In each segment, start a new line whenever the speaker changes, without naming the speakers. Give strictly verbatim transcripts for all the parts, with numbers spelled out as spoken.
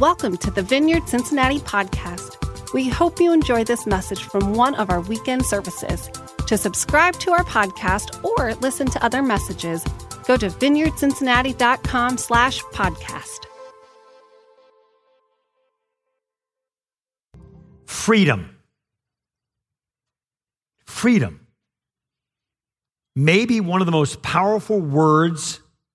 Welcome to the Vineyard Cincinnati podcast. We hope you enjoy this message from one of our weekend services. To subscribe to our podcast or listen to other messages, go to vineyardcincinnati.com slash podcast.
Freedom. Freedom. Maybe one of the most powerful words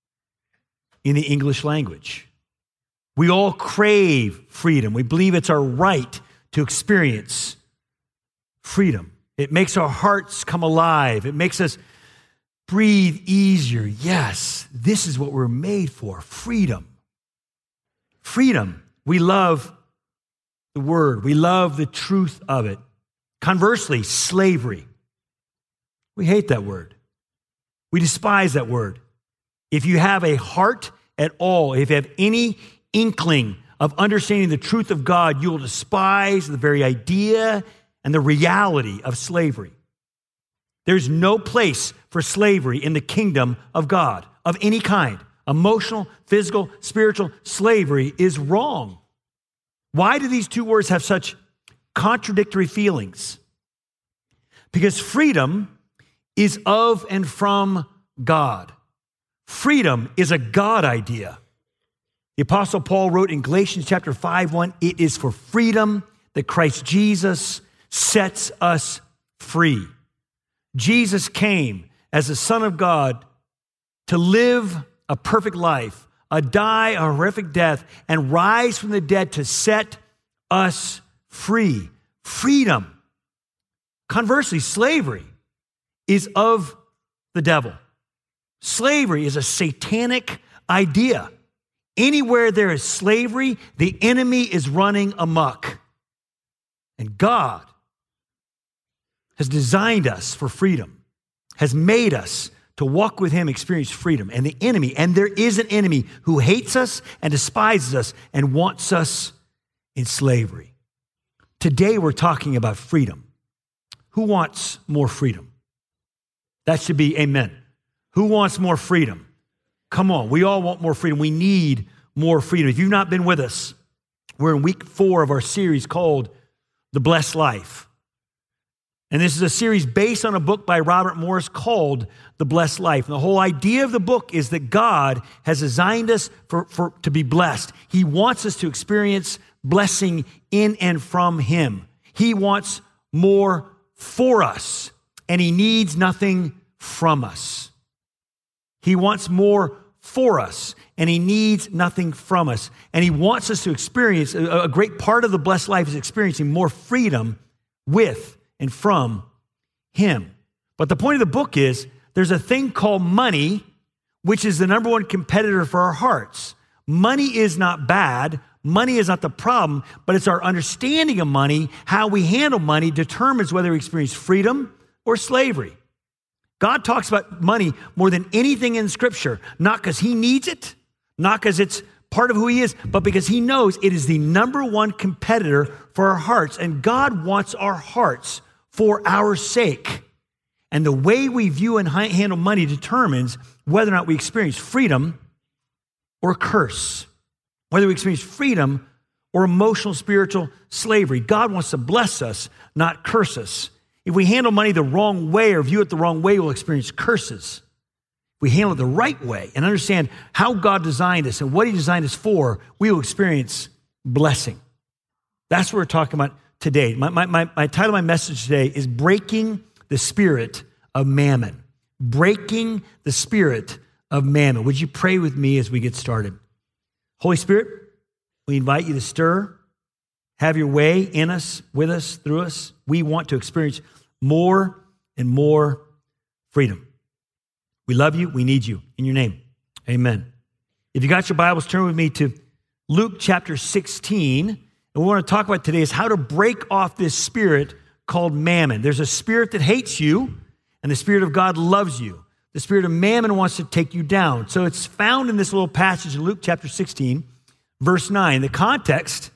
in the English language. We all crave freedom. We believe it's our right to experience freedom. It makes our hearts come alive. It makes us breathe easier. Yes, this is what we're made for, freedom. Freedom. We love the word. We love the truth of it. Conversely, slavery. We hate that word. We despise that word. If you have a heart at all, if you have any inkling of understanding the truth of God, you will despise the very idea and the reality of slavery. There's no place for slavery in the kingdom of God of any kind. Emotional, physical, spiritual slavery is wrong. Why do these two words have such contradictory feelings? Because freedom is of and from God. Freedom is a God idea. The Apostle Paul wrote in Galatians chapter five, one, it is for freedom that Christ Jesus sets us free. Jesus came as the Son of God to live a perfect life, a die a horrific death, and rise from the dead to set us free. Freedom. Conversely, slavery is of the devil. Slavery is a satanic idea. Anywhere there is slavery, the enemy is running amok. And God has designed us for freedom, has made us to walk with him, experience freedom. And the enemy, and there is an enemy who hates us and despises us and wants us in slavery. Today we're talking about freedom. Who wants more freedom? That should be amen. Who wants more freedom? Come on, we all want more freedom. We need more freedom. If you've not been with us, we're in week four of our series called The Blessed Life. And this is a series based on a book by Robert Morris called The Blessed Life. And the whole idea of the book is that God has designed us for, for, to be blessed. He wants us to experience blessing in and from him. He wants more for us, and he needs nothing from us. He wants more for us, and he needs nothing from us. And he wants us to experience, a, a great part of the blessed life is experiencing more freedom with and from him. But the point of the book is there's a thing called money, which is the number one competitor for our hearts. Money is not bad. Money is not the problem, but it's our understanding of money, how we handle money determines whether we experience freedom or slavery. God talks about money more than anything in Scripture, not because he needs it, not because it's part of who he is, but because he knows it is the number one competitor for our hearts. And God wants our hearts for our sake. And the way we view and handle money determines whether or not we experience freedom or curse, whether we experience freedom or emotional, spiritual slavery. God wants to bless us, not curse us. If we handle money the wrong way or view it the wrong way, we'll experience curses. If we handle it the right way and understand how God designed us and what he designed us for, we will experience blessing. That's what we're talking about today. My, my, my, my title of my message today is Breaking the Spirit of Mammon. Breaking the Spirit of Mammon. Would you pray with me as we get started? Holy Spirit, we invite you to stir, have your way in us, with us, through us. We want to experience more and more freedom. We love you. We need you. In your name, amen. If you got your Bibles, turn with me to Luke chapter sixteen. And what we want to talk about today is how to break off this spirit called mammon. There's a spirit that hates you, and the Spirit of God loves you. The spirit of mammon wants to take you down. So it's found in this little passage in Luke chapter sixteen, verse nine. The context,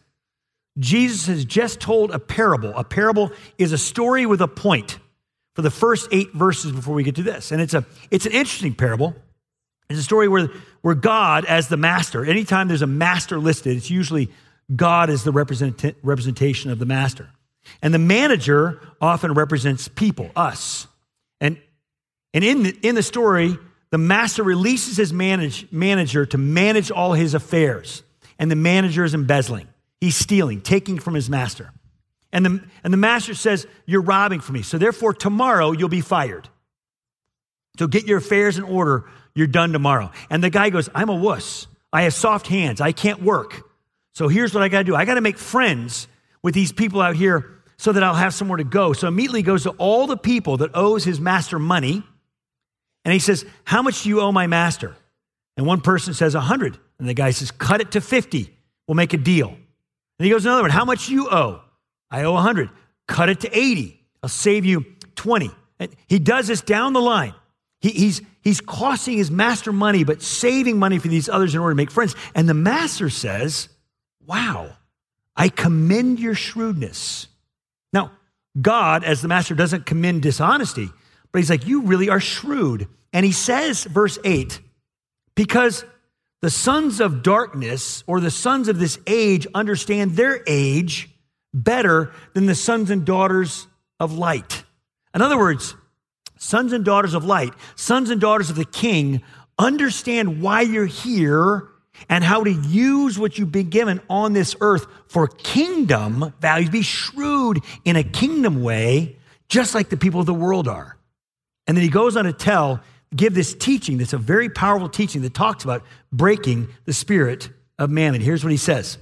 Jesus has just told a parable. A parable is a story with a point for the first eight verses before we get to this. And it's a it's an interesting parable. It's a story where, where God, as the master, anytime there's a master listed, it's usually God is the represent- representation of the master. And the manager often represents people, us. And, and in, the, in the story, the master releases his manage, manager to manage all his affairs. And the manager is embezzling. He's stealing, taking from his master. And the, and the master says, you're robbing from me. So therefore, tomorrow you'll be fired. So get your affairs in order. You're done tomorrow. And the guy goes, I'm a wuss. I have soft hands. I can't work. So here's what I got to do. I got to make friends with these people out here so that I'll have somewhere to go. So immediately goes to all the people that owes his master money. And he says, how much do you owe my master? And one person says a hundred. And the guy says, cut it to fifty. We'll make a deal. And he goes to another one. How much do you owe? I owe a hundred. Cut it to eighty. I'll save you twenty. And he does this down the line. He, he's, he's costing his master money, but saving money for these others in order to make friends. And the master says, wow, I commend your shrewdness. Now, God, as the master, doesn't commend dishonesty, but he's like, you really are shrewd. And he says, verse eight, because the sons of darkness or the sons of this age understand their age better than the sons and daughters of light. In other words, sons and daughters of light, sons and daughters of the king, understand why you're here and how to use what you've been given on this earth for kingdom values. Be shrewd in a kingdom way, just like the people of the world are. And then he goes on to tell, give this teaching that's a very powerful teaching that talks about breaking the spirit of mammon. Here's what he says.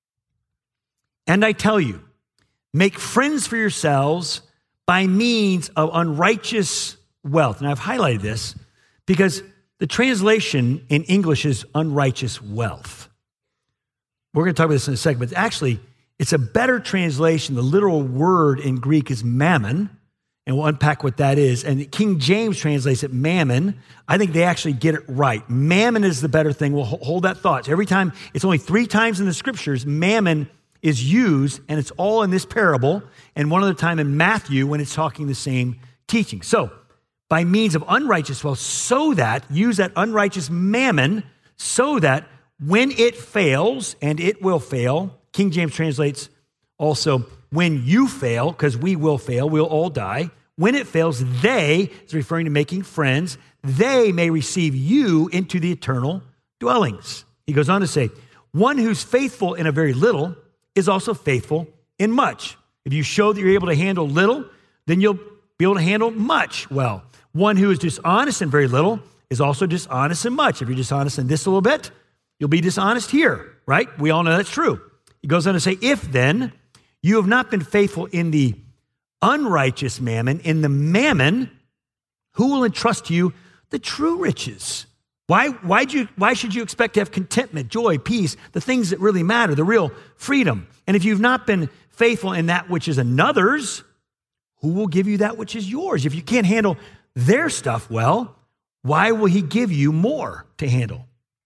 And I tell you, make friends for yourselves by means of unrighteous wealth. And I've highlighted this because the translation in English is unrighteous wealth. We're going to talk about this in a second, but actually, it's a better translation. The literal word in Greek is mammon, and we'll unpack what that is. And King James translates it mammon. I think they actually get it right. Mammon is the better thing. We'll hold that thought. Every time, it's only three times in the scriptures, mammon is used, and it's all in this parable, and one other time in Matthew when it's talking the same teaching. So, by means of unrighteous wealth, so that, use that unrighteous mammon, so that when it fails, and it will fail, King James translates also, when you fail, because we will fail, we'll all die. When it fails, they, is referring to making friends, they may receive you into the eternal dwellings. He goes on to say, one who's faithful in a very little is also faithful in much. If you show that you're able to handle little, then you'll be able to handle much well. One who is dishonest in very little is also dishonest in much. If you're dishonest in this a little bit, you'll be dishonest here, right? We all know that's true. He goes on to say, if then you have not been faithful in the unrighteous mammon, in the mammon, who will entrust to you the true riches? Why, why'd you, why should you expect to have contentment, joy, peace, the things that really matter, the real freedom? And if you've not been faithful in that which is another's, who will give you that which is yours? If you can't handle their stuff well, why will he give you more to handle?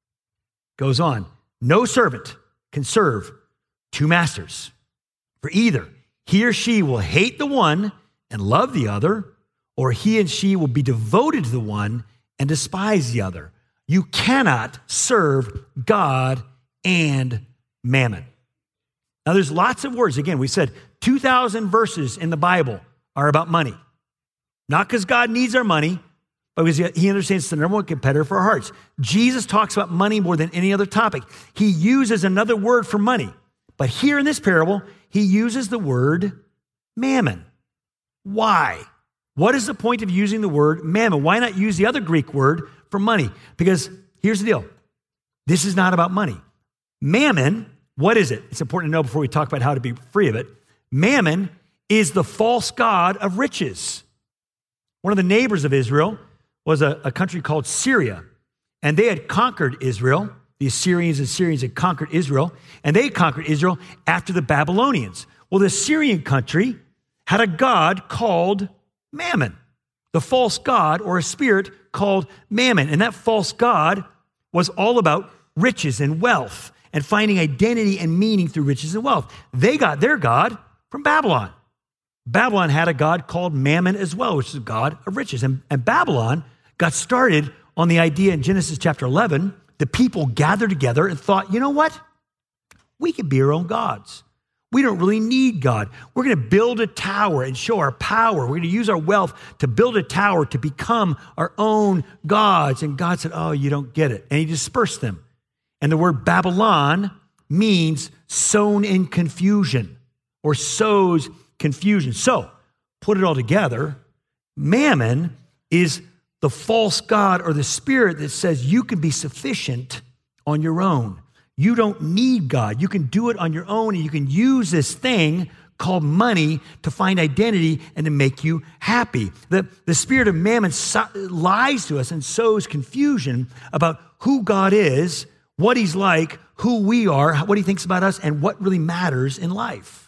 Goes on, no servant can serve two masters, for either he or she will hate the one and love the other, or he and she will be devoted to the one and despise the other. You cannot serve God and mammon. Now, there's lots of words. Again, we said two thousand verses in the Bible are about money. Not because God needs our money, but because he understands it's the number one competitor for our hearts. Jesus talks about money more than any other topic. He uses another word for money. But here in this parable, he uses the word mammon. Why? What is the point of using the word mammon? Why not use the other Greek word for money? Because here's the deal. This is not about money. Mammon, what is it? It's important to know before we talk about how to be free of it. Mammon is the false god of riches. One of the neighbors of Israel was a, a country called Syria, and they had conquered Israel. The Assyrians and Syrians had conquered Israel, and they conquered Israel after the Babylonians. Well, the Syrian country had a god called Mammon, the false god or a spirit called Mammon. And that false god was all about riches and wealth and finding identity and meaning through riches and wealth. They got their god from Babylon. Babylon had a god called Mammon as well, which is a god of riches. And, and Babylon got started on the idea in Genesis chapter eleven, the people gathered together and thought, you know what? We can be our own gods. We don't really need God. We're going to build a tower and show our power. We're going to use our wealth to build a tower to become our own gods. And God said, oh, you don't get it. And he dispersed them. And the word Babylon means sown in confusion or sows confusion. So put it all together. Mammon is the false god or the spirit that says you can be sufficient on your own. You don't need God. You can do it on your own, and you can use this thing called money to find identity and to make you happy. The, the spirit of mammon so, lies to us and sows confusion about who God is, what he's like, who we are, what he thinks about us, and what really matters in life.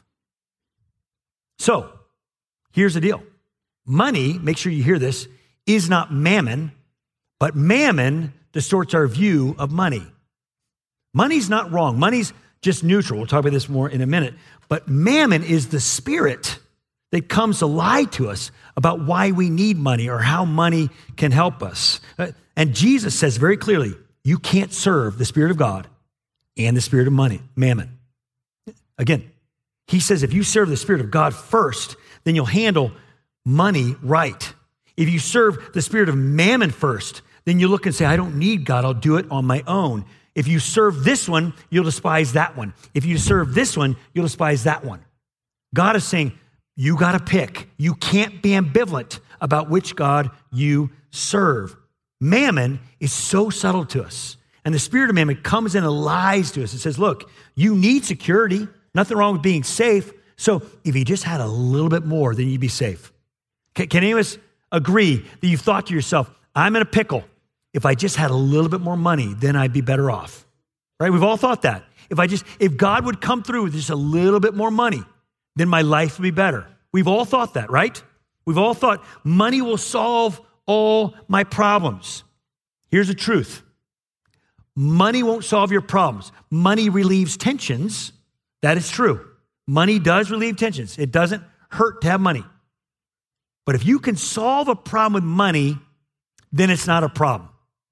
So, here's the deal. Money, make sure you hear this, is not mammon, but mammon distorts our view of money. Money's not wrong. Money's just neutral. We'll talk about this more in a minute. But mammon is the spirit that comes to lie to us about why we need money or how money can help us. And Jesus says very clearly, you can't serve the Spirit of God and the spirit of money, mammon. Again, he says if you serve the Spirit of God first, then you'll handle money right. If you serve the spirit of mammon first, then you look and say, I don't need God. I'll do it on my own. If you serve this one, you'll despise that one. If you serve this one, you'll despise that one. God is saying, you got to pick. You can't be ambivalent about which God you serve. Mammon is so subtle to us. And the spirit of mammon comes in and lies to us and says, look, you need security. Nothing wrong with being safe. So if you just had a little bit more, then you'd be safe. Can, can any of us agree that you've thought to yourself, I'm in a pickle. If I just had a little bit more money, then I'd be better off, right? We've all thought that. If I just, if God would come through with just a little bit more money, then my life would be better. We've all thought that, right? We've all thought money will solve all my problems. Here's the truth. Money won't solve your problems. Money relieves tensions. That is true. Money does relieve tensions. It doesn't hurt to have money. But if you can solve a problem with money, then it's not a problem.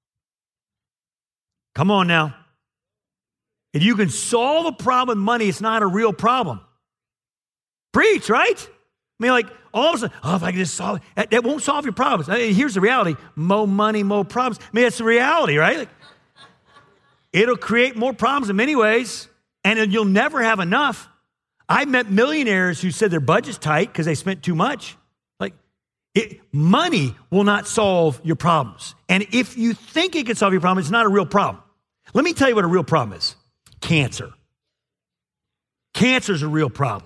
Come on now. If you can solve a problem with money, it's not a real problem. Preach, right? I mean, like, all of a sudden, oh, if I can just solve it, that, that won't solve your problems. I mean, here's the reality. More money, more problems. I mean, that's the reality, right? Like, it'll create more problems in many ways, and you'll never have enough. I've met millionaires who said their budget's tight because they spent too much. Like, it, money will not solve your problems. And if you think it can solve your problem, it's not a real problem. Let me tell you what a real problem is. Cancer. Cancer is a real problem.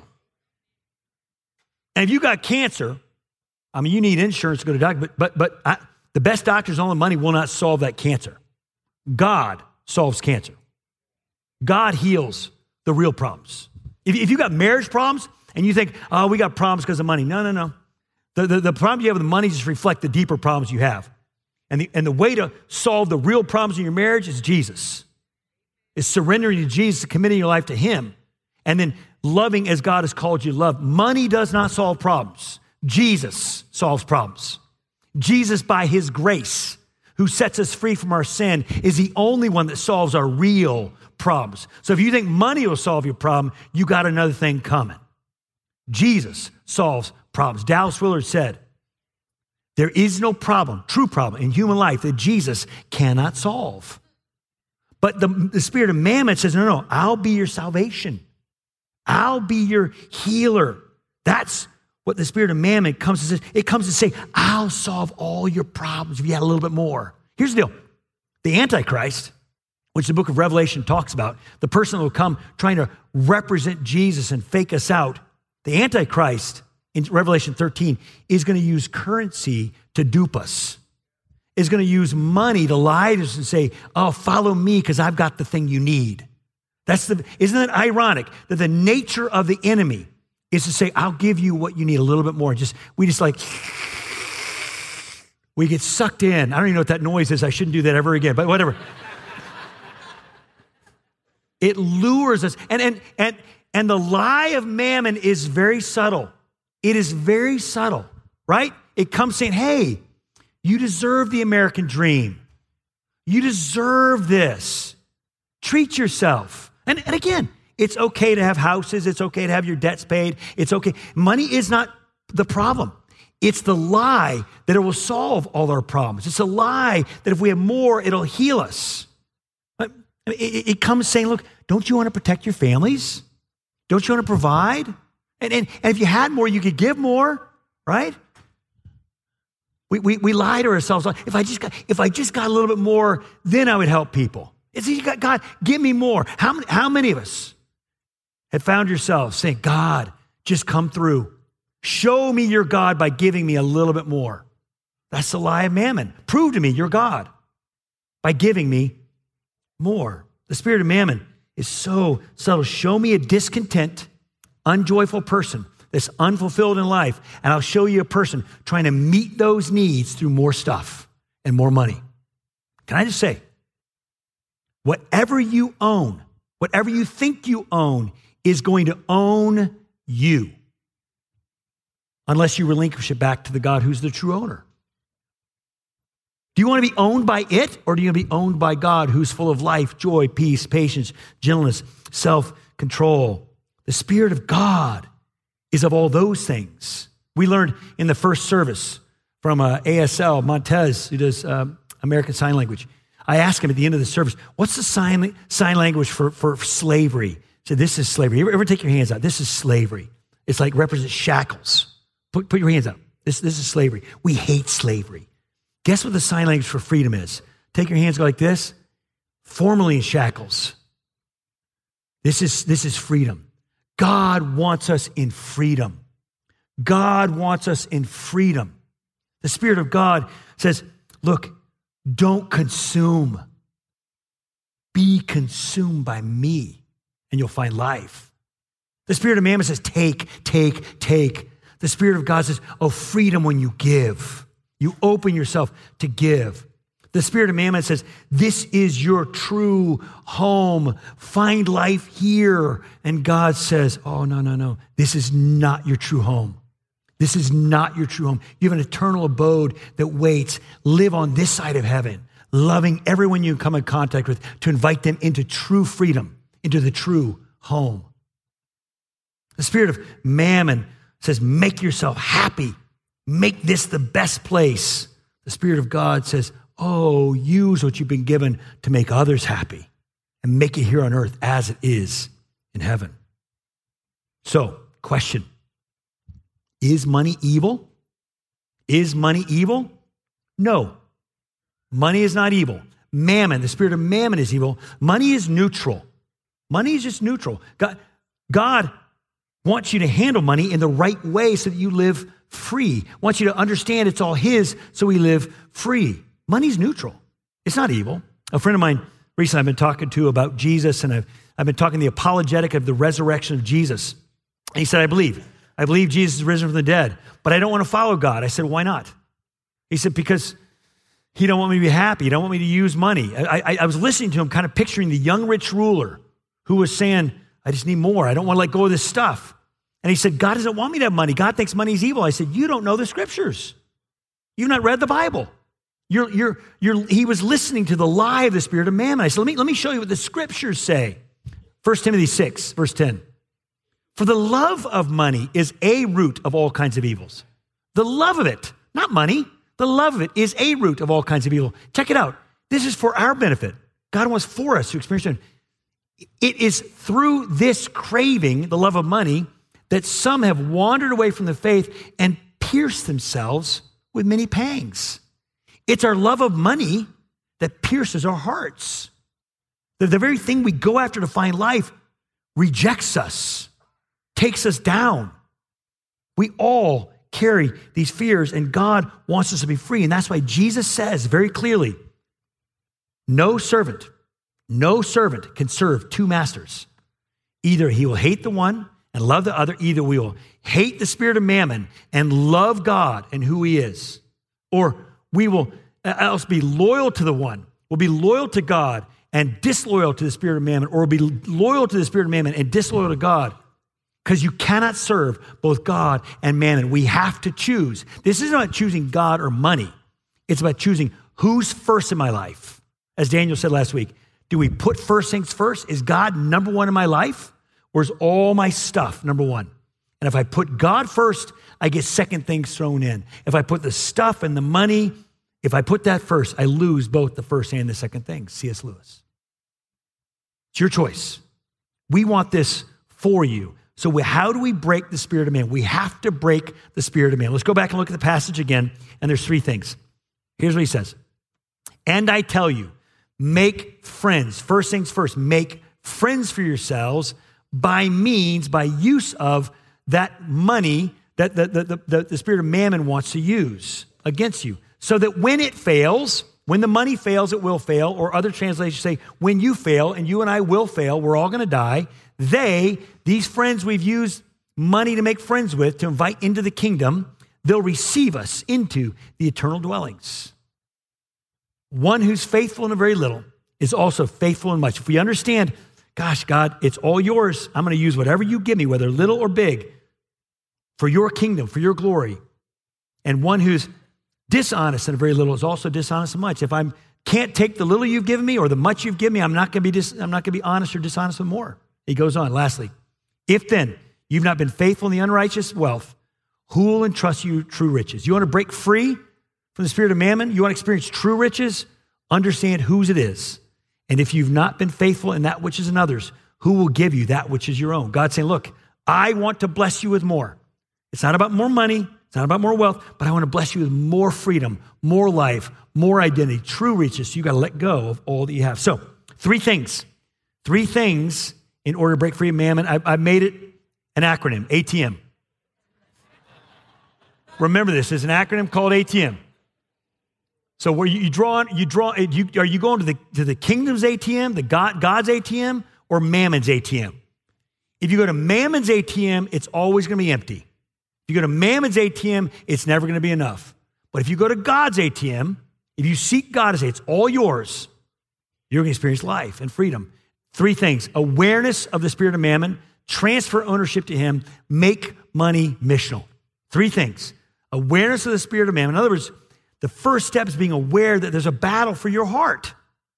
And if you got cancer, I mean, you need insurance to go to doctor, but but but I, the best doctors on the money will not solve that cancer. God solves cancer. God heals the real problems. If, if you got marriage problems and you think, oh, we got problems because of money. No, no, no. The, the, the problem you have with the money just reflect the deeper problems you have. And the, and the way to solve the real problems in your marriage is Jesus. Is surrendering to Jesus, committing your life to him, and then loving as God has called you to love. Money does not solve problems. Jesus solves problems. Jesus, by his grace, who sets us free from our sin, is the only one that solves our real problems. So if you think money will solve your problem, you got another thing coming. Jesus solves problems. Dallas Willard said, there is no problem, true problem in human life that Jesus cannot solve. But the, the spirit of mammon says, no, no, I'll be your salvation. I'll be your healer. That's what the spirit of mammon comes to say. It comes to say, I'll solve all your problems if you had a little bit more. Here's the deal. The Antichrist, which the book of Revelation talks about, the person that will come trying to represent Jesus and fake us out, the Antichrist in Revelation thirteen is going to use currency to dupe us. Is going to use money to lie to us and say, oh, follow me because I've got the thing you need. That's the, isn't it ironic that the nature of the enemy is to say, I'll give you what you need a little bit more. Just, we just like, we get sucked in. I don't even know what that noise is. I shouldn't do that ever again, but whatever. It lures us. And, and, and, and the lie of mammon is very subtle. It is very subtle, right? It comes saying, hey, you deserve the American dream. You deserve this. Treat yourself. And, and again, It's okay to have houses. It's okay to have your debts paid. It's okay. Money is not the problem. It's the lie that it will solve all our problems. It's a lie that if we have more, it'll heal us. It, it comes saying, look, don't you want to protect your families? Don't you want to provide? And, and, and if you had more, you could give more, right? We, we, we lie to ourselves. If I just got, if I just got a little bit more, then I would help people. It's, God, give me more. How many, how many of us have found yourselves saying, God, just come through. Show me your God by giving me a little bit more. That's the lie of mammon. Prove to me you're God by giving me more. The spirit of mammon is so subtle. Show me a discontent, unjoyful person that's unfulfilled in life, and I'll show you a person trying to meet those needs through more stuff and more money. Can I just say, whatever you own, whatever you think you own, is going to own you, unless you relinquish it back to the God who's the true owner. Do you want to be owned by it, or do you want to be owned by God who's full of life, joy, peace, patience, gentleness, self-control? The Spirit of God is of all those things. We learned in the first service from uh, A S L, Montez, who does uh, American Sign Language. I asked him at the end of the service, what's the sign, sign language for, for slavery? He said, this is slavery. You ever, ever take your hands out? This is slavery. It's like represents shackles. Put, put your hands up. This, this is slavery. We hate slavery. Guess what the sign language for freedom is? Take your hands, go like this. Formerly in shackles. This is, this is freedom. God wants us in freedom. God wants us in freedom. The Spirit of God says, look, don't consume. Be consumed by me, and you'll find life. The Spirit of mammon says, take, take, take. The Spirit of God says, oh, freedom when you give. You open yourself to give. The Spirit of mammon says, this is your true home. Find life here. And God says, oh, no, no, no. This is not your true home. This is not your true home. You have an eternal abode that waits. Live on this side of heaven, loving everyone you come in contact with to invite them into true freedom, into the true home. The Spirit of mammon says, make yourself happy. Make this the best place. The Spirit of God says, oh, use what you've been given to make others happy and make it here on earth as it is in heaven. So, question. Is money evil? Is money evil? No. Money is not evil. Mammon, the spirit of mammon is evil. Money is neutral. Money is just neutral. God, God wants you to handle money in the right way so that you live free. Wants you to understand it's all his so we live free. Money's neutral. It's not evil. A friend of mine recently I've been talking to about Jesus, and I've, I've been talking the apologetic of the resurrection of Jesus. And he said, I believe. I believe Jesus is risen from the dead, but I don't want to follow God. I said, why not? He said, because he don't want me to be happy. He don't want me to use money. I, I, I was listening to him, kind of picturing the young rich ruler who was saying, I just need more. I don't want to let go of this stuff. And he said, God doesn't want me to have money. God thinks money is evil. I said, you don't know the scriptures. You've not read the Bible. You're, you're, you're, he was listening to the lie of the spirit of mammon. I said, let me, let me show you what the scriptures say. First Timothy six, verse ten. For the love of money is a root of all kinds of evils. The love of it, not money, the love of it is a root of all kinds of evil. Check it out. This is for our benefit. God wants for us to experience it. It is through this craving, the love of money, that some have wandered away from the faith and pierced themselves with many pangs. It's our love of money that pierces our hearts. The, the very thing we go after to find life rejects us, takes us down. We all carry these fears, and God wants us to be free. And that's why Jesus says very clearly, no servant, no servant can serve two masters. Either he will hate the one and love the other. Either we will hate the spirit of mammon and love God and who he is. Or we will else be loyal to the one, will be loyal to God and disloyal to the spirit of mammon, or will be loyal to the spirit of mammon and disloyal to God. Because you cannot serve both God and mammon. We have to choose. This isn't about choosing God or money. It's about choosing who's first in my life. As Daniel said last week, do we put first things first? Is God number one in my life? Where's all my stuff, number one. And if I put God first, I get second things thrown in. If I put the stuff and the money, if I put that first, I lose both the first and the second things. C S Lewis. It's your choice. We want this for you. So we, how do we break the spirit of man? We have to break the spirit of man. Let's go back and look at the passage again. And there's three things. Here's what he says. And I tell you, make friends. First things first, make friends for yourselves by means, by use of that money that the, the, the, the spirit of mammon wants to use against you. So that when it fails, when the money fails, it will fail. Or other translations say, when you fail, and you and I will fail, we're all going to die. They, these friends we've used money to make friends with, to invite into the kingdom, they'll receive us into the eternal dwellings. One who's faithful in a very little is also faithful in much. If we understand, gosh, God, it's all yours. I'm going to use whatever you give me, whether little or big, for your kingdom, for your glory. And one who's dishonest in a very little is also dishonest in much. If I can't take the little you've given me or the much you've given me, I'm not going to be dis- I'm not going to be honest or dishonest with more. He goes on, lastly, if then you've not been faithful in the unrighteous wealth, who will entrust you true riches? You want to break free from the spirit of mammon? You want to experience true riches? Understand whose it is. And if you've not been faithful in that which is another's, who will give you that which is your own? God's saying, look, I want to bless you with more. It's not about more money. It's not about more wealth, but I want to bless you with more freedom, more life, more identity, true riches. So you got to let go of all that you have. So three things, three things in order to break free of mammon. I, I made it an acronym, A T M. Remember this, there's an acronym called A T M. So where you, you draw on, you draw, you, are you going to the, to the kingdom's A T M, the God, God's A T M, or mammon's A T M? If you go to mammon's A T M, it's always going to be empty. If you go to mammon's A T M, it's never going to be enough. But if you go to God's A T M, if you seek God to say it's all yours, you're going to experience life and freedom. Three things: awareness of the spirit of mammon, transfer ownership to him, make money missional. Three things: awareness of the spirit of mammon. In other words, the first step is being aware that there's a battle for your heart.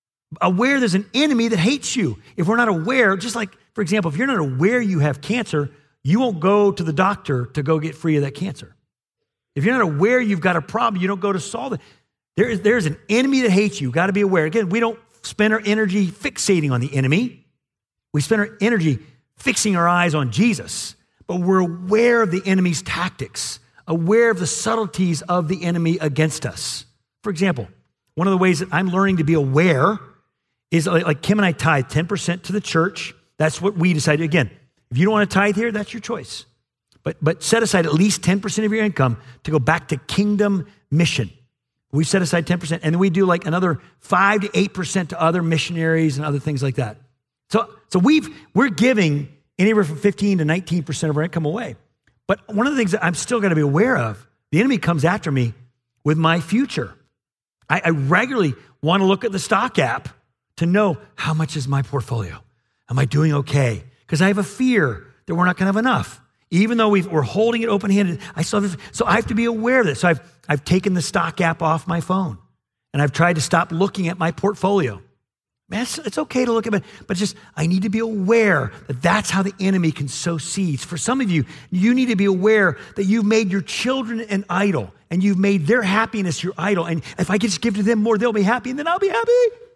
Aware there's an enemy that hates you. If we're not aware, just like, for example, if you're not aware you have cancer, you won't go to the doctor to go get free of that cancer. If you're not aware you've got a problem, you don't go to solve it. There is, there's an enemy that hates you. You've got to be aware. Again, we don't spend our energy fixating on the enemy. We spend our energy fixing our eyes on Jesus. But we're aware of the enemy's tactics, aware of the subtleties of the enemy against us. For example, one of the ways that I'm learning to be aware is like, like Kim and I tithe ten percent to the church. That's what we decided. Again, if you don't want to tithe here, that's your choice. But, but set aside at least ten percent of your income to go back to kingdom mission. We set aside ten percent, and then we do like another five to eight percent to other missionaries and other things like that. So, so we've, we're giving anywhere from fifteen to nineteen percent of our income away. But one of the things that I'm still going to be aware of, the enemy comes after me with my future. I, I regularly want to look at the stock app to know how much is my portfolio. Am I doing okay? Because I have a fear that we're not going to have enough. Even though we've, we're holding it open-handed, I still have, so I have to be aware of this. So I've, I've taken the stock app off my phone, and I've tried to stop looking at my portfolio. Man, it's, it's okay to look at it, but just I need to be aware that that's how the enemy can sow seeds. For some of you, you need to be aware that you've made your children an idol, and you've made their happiness your idol. And if I can just give to them more, they'll be happy, and then I'll be happy,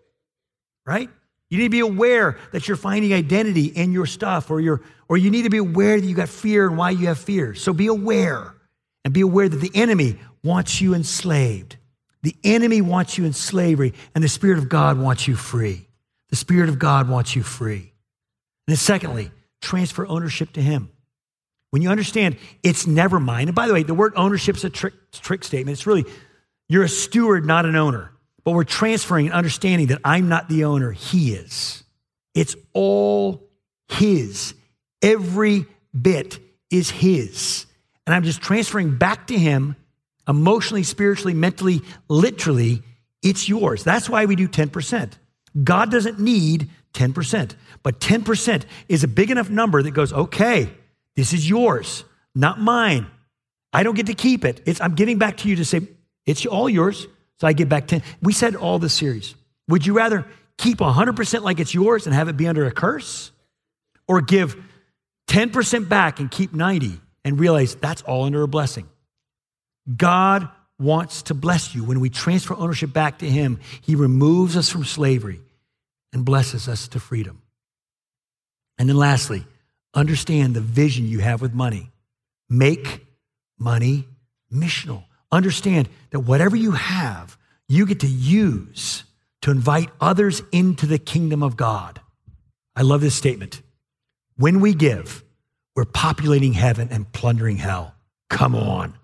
right? You need to be aware that you're finding identity in your stuff, or your, or you need to be aware that you got fear and why you have fear. So be aware, and be aware that the enemy wants you enslaved. The enemy wants you in slavery, and the Spirit of God wants you free. The Spirit of God wants you free. And then secondly, transfer ownership to him. When you understand it's never mine, and by the way, the word ownership is a trick, trick statement. It's really, you're a steward, not an owner. But we're transferring and understanding that I'm not the owner, he is. It's all his. Every bit is his. And I'm just transferring back to him emotionally, spiritually, mentally, literally. It's yours. That's why we do ten percent. God doesn't need ten percent, but ten percent is a big enough number that goes, okay, this is yours, not mine. I don't get to keep it. It's, I'm giving back to you to say, it's all yours. So I give back ten. We said all this series, would you rather keep one hundred percent like it's yours and have it be under a curse, or give ten percent back and keep ninety and realize that's all under a blessing. God wants to bless you. When we transfer ownership back to him, he removes us from slavery and blesses us to freedom. And then lastly, understand the vision you have with money. Make money missional. Understand that whatever you have, you get to use to invite others into the kingdom of God. I love this statement. When we give, we're populating heaven and plundering hell. Come on.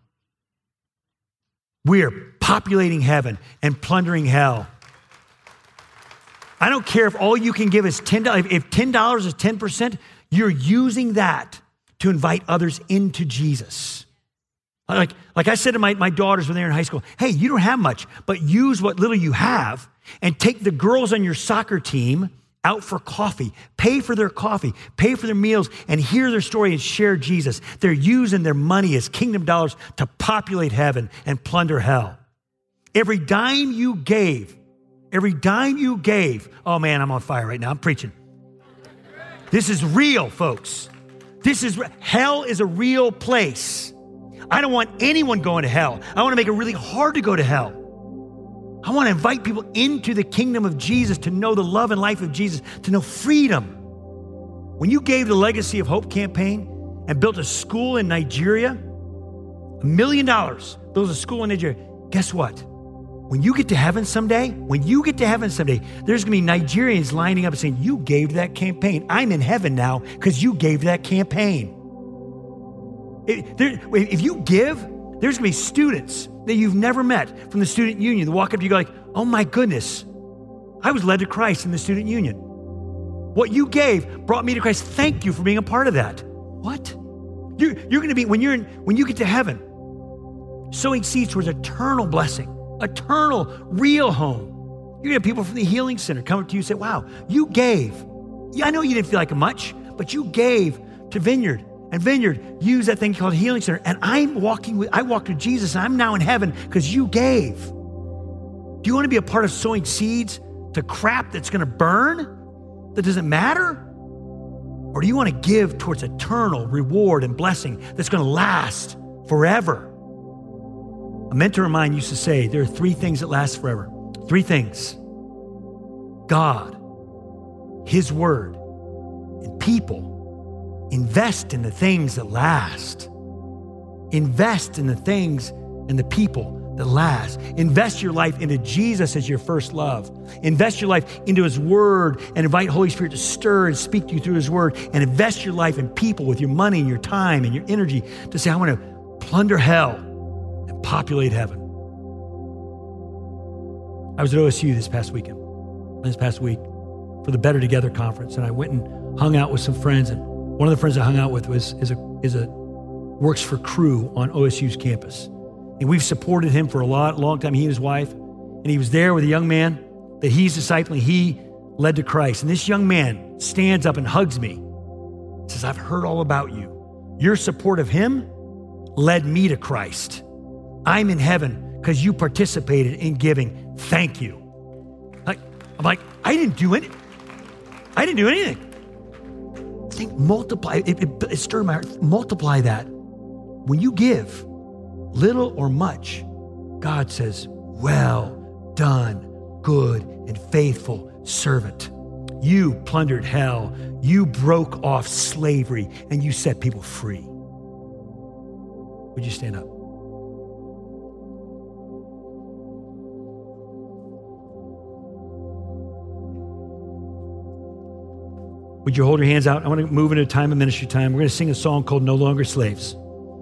We're populating heaven and plundering hell. I don't care if all you can give is ten dollars. If ten dollars is ten percent, you're using that to invite others into Jesus. Like, like I said to my, my daughters when they were in high school, hey, you don't have much, but use what little you have and take the girls on your soccer team out for coffee, pay for their coffee, pay for their meals, and hear their story and share Jesus. They're using their money as kingdom dollars to populate heaven and plunder hell. Every dime you gave, every dime you gave, oh man, I'm on fire right now, I'm preaching. This is real, folks. This is, hell is a real place. I don't want anyone going to hell. I want to make it really hard to go to hell. I want to invite people into the kingdom of Jesus, to know the love and life of Jesus, to know freedom. When you gave the Legacy of Hope campaign and built a school in Nigeria, a million dollars, built a school in Nigeria, guess what? When you get to heaven someday, when you get to heaven someday, there's going to be Nigerians lining up and saying, you gave to that campaign. I'm in heaven now because you gave to that campaign. If you give, there's going to be students that you've never met from the student union that walk up to you and go like, oh my goodness, I was led to Christ in the student union. What you gave brought me to Christ. Thank you for being a part of that. What? You're, you're going to be, when you're in, when you get to heaven, sowing seeds towards eternal blessing, eternal, real home. You're going to have people from the Healing Center come up to you and say, wow, you gave. Yeah, I know you didn't feel like much, but you gave to Vineyard. And Vineyard used that thing called Healing Center. And I'm walking with, I walked with Jesus, and I'm now in heaven because you gave. Do you want to be a part of sowing seeds to crap that's going to burn, that doesn't matter? Or do you want to give towards eternal reward and blessing that's going to last forever? A mentor of mine used to say, there are three things that last forever. Three things. God, his word, and people. Invest in the things that last. Invest in the things and the people that last. Invest your life into Jesus as your first love. Invest your life into his word and invite Holy Spirit to stir and speak to you through his word. And invest your life in people with your money and your time and your energy to say, I want to plunder hell and populate heaven. I was at O S U this past weekend, this past week for the Better Together conference. And I went and hung out with some friends, and one of the friends I hung out with was is a is a works for Crew on O S U's campus, and we've supported him for a lot, long time. He and his wife, and he was there with a young man that he's discipling. He led to Christ, and this young man stands up and hugs me, and says, "I've heard all about you. Your support of him led me to Christ. I'm in heaven because you participated in giving. Thank you." Like I'm like, I didn't do it. I didn't do anything. Think, multiply, it, it, it stirred my heart. Multiply that. When you give, little or much, God says, well done, good and faithful servant. You plundered hell. You broke off slavery and you set people free. Would you stand up? Would you hold your hands out? I want to move into a time of ministry time. We're going to sing a song called No Longer Slaves.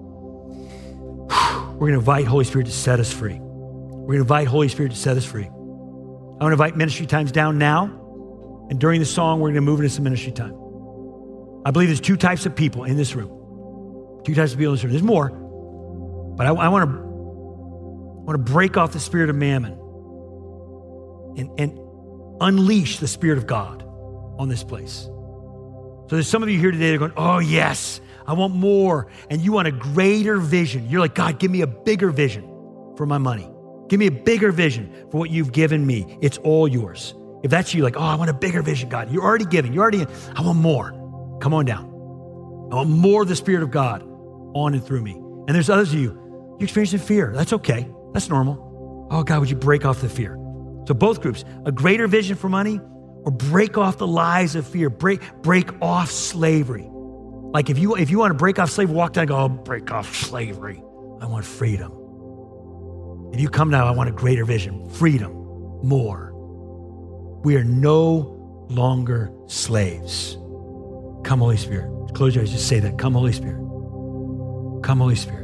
We're going to invite Holy Spirit to set us free. We're going to invite Holy Spirit to set us free. I want to invite ministry times down now. And during the song, we're going to move into some ministry time. I believe there's two types of people in this room. Two types of people in this room. There's more. But I, I want to I want to break off the spirit of mammon and, and unleash the Spirit of God on this place. So there's some of you here today that are going, oh yes, I want more. And you want a greater vision. You're like, God, give me a bigger vision for my money. Give me a bigger vision for what you've given me. It's all yours. If that's you, like, oh, I want a bigger vision, God. You're already giving. You're already, I want more. Come on down. I want more of the Spirit of God on and through me. And there's others of you, you're experiencing fear. That's okay. That's normal. Oh, God, would you break off the fear? So both groups, a greater vision for money or break off the lies of fear. Break, break off slavery. Like if you, if you want to break off slavery, walk down and go, oh, break off slavery. I want freedom. If you come now, I want a greater vision, freedom, more. We are no longer slaves. Come, Holy Spirit. Close your eyes, just say that. Come, Holy Spirit. Come, Holy Spirit.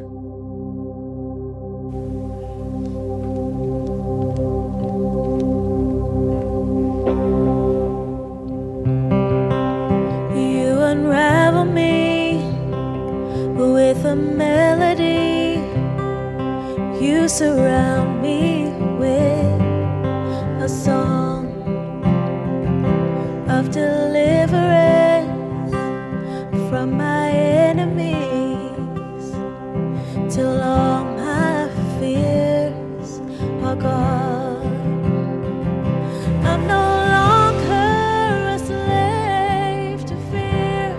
You unravel me with a melody. You surround me with a song of deliverance from my enemies, till all my fears are gone. I'm no longer a slave to fear.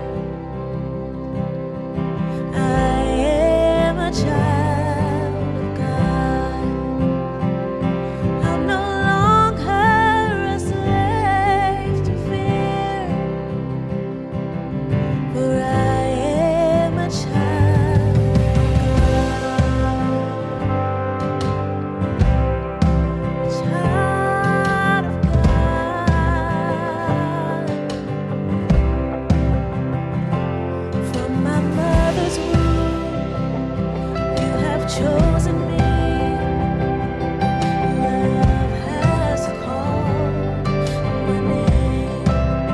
I am a child of God. I'm no longer a slave to fear, for I am a child of God. Child of God. From my mother's womb, you have chosen me. Love has called my name.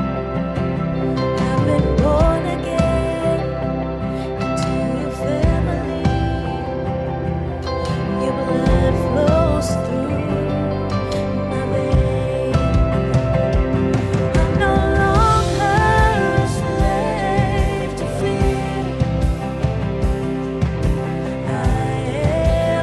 I've been born again into your family. Your blood flows through my veins. I'm no longer a slave to fear. I am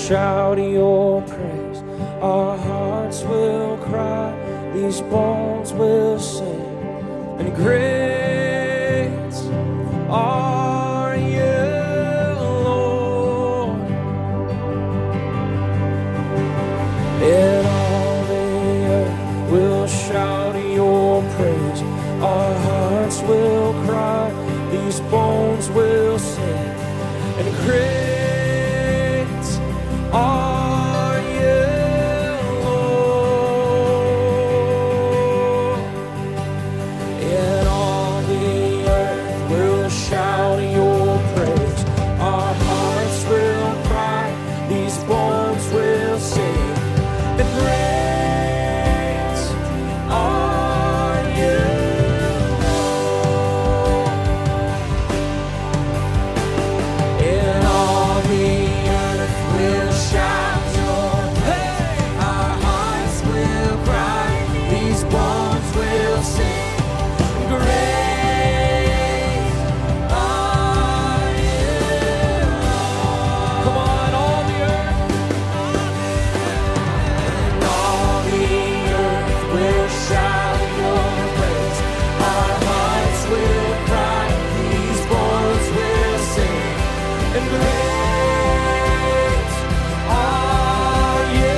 shout your praise. Our hearts will cry, these bones will sing. And great are you, Lord. And all the earth will shout your praise. Our hearts will cry, these bones will sing. And great are you, Lord. And all the earth will shout your praise. Our hearts will cry, these bones will sing. And great are you, Lord. And all the earth will shout your praise. Our hearts will cry, these bones will sing. Great are you, Lord. Come on, all the earth. And all the earth will shout your praise. Our hearts will cry, these bones will sing. And great are you,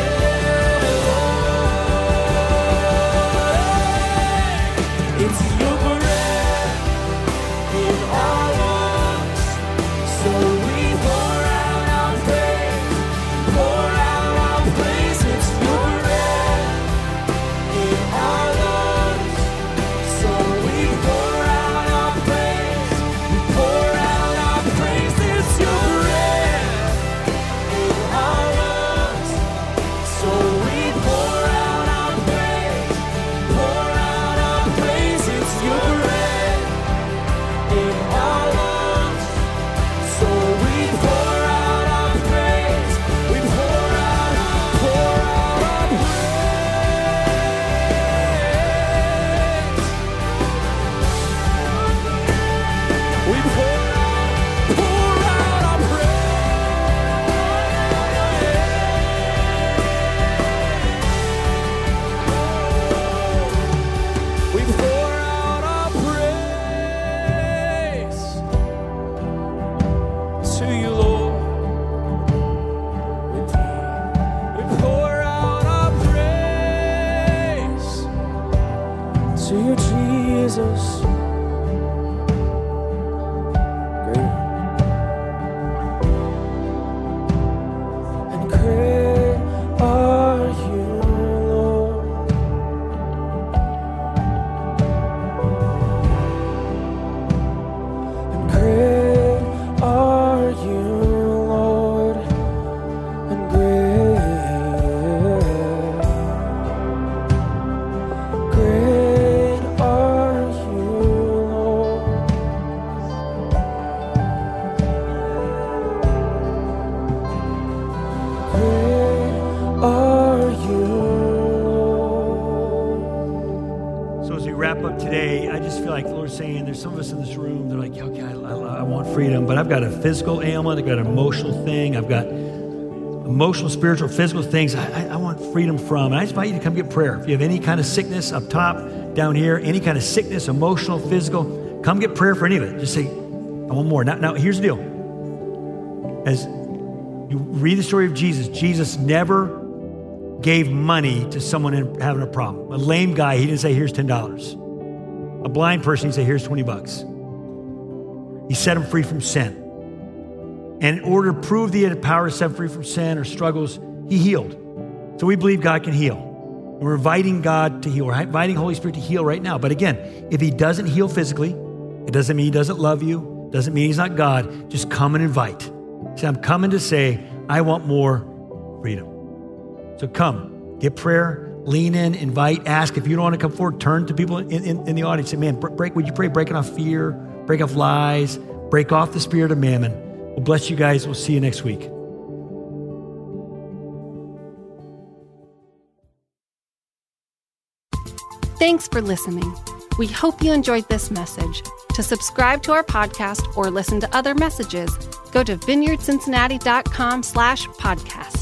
Lord. It's your breath in our lungs, so we pour out our praise, pour out our praise. It's your breath in our lungs, so we pour out our praise, we pour out our praise. It's your breath in our lungs, so we pour out our praise, pour out our praise. It's your breath in our lungs, so we pour out our praise, we pour out, pour out our praise. We pour out, pour out our praise. We pour out our praise to you, Lord. We pour out our praise to you, Jesus. Great. And great are you, Lord. And great are you, Lord. And great, great are you, Lord. Great are you, Lord.
So as we wrap up today, I just feel like the Lord's saying there's some of us in this room, they're like, okay, I, I, I want freedom, but I've got a physical ailment, I've got an emotional thing, I've got emotional, spiritual, physical things I, I, I want freedom from. And I just invite you to come get prayer. If you have any kind of sickness up top, down here, any kind of sickness, emotional, physical, come get prayer for any of it. Just say, I want more. Now, now here's the deal. As you read the story of Jesus, Jesus never gave money to someone in, having a problem. A lame guy, he didn't say, here's ten dollars. A blind person, he said, here's twenty bucks. He set him free from sin. And in order to prove that he had the power to set him free from sin or struggles, he healed. So we believe God can heal. And we're inviting God to heal. We're inviting Holy Spirit to heal right now. But again, if he doesn't heal physically, it doesn't mean he doesn't love you. Doesn't mean he's not God. Just come and invite. Say, I'm coming to say, I want more freedom. So come, get prayer, lean in, invite, ask. If you don't want to come forward, turn to people in, in, in the audience. Say, man, break, would you pray? Breaking off fear, break off lies, break off the spirit of mammon. We'll bless you guys. We'll see you next week.
Thanks for listening. We hope you enjoyed this message. To subscribe to our podcast or listen to other messages, go to vineyard cincinnati dot com slash podcast.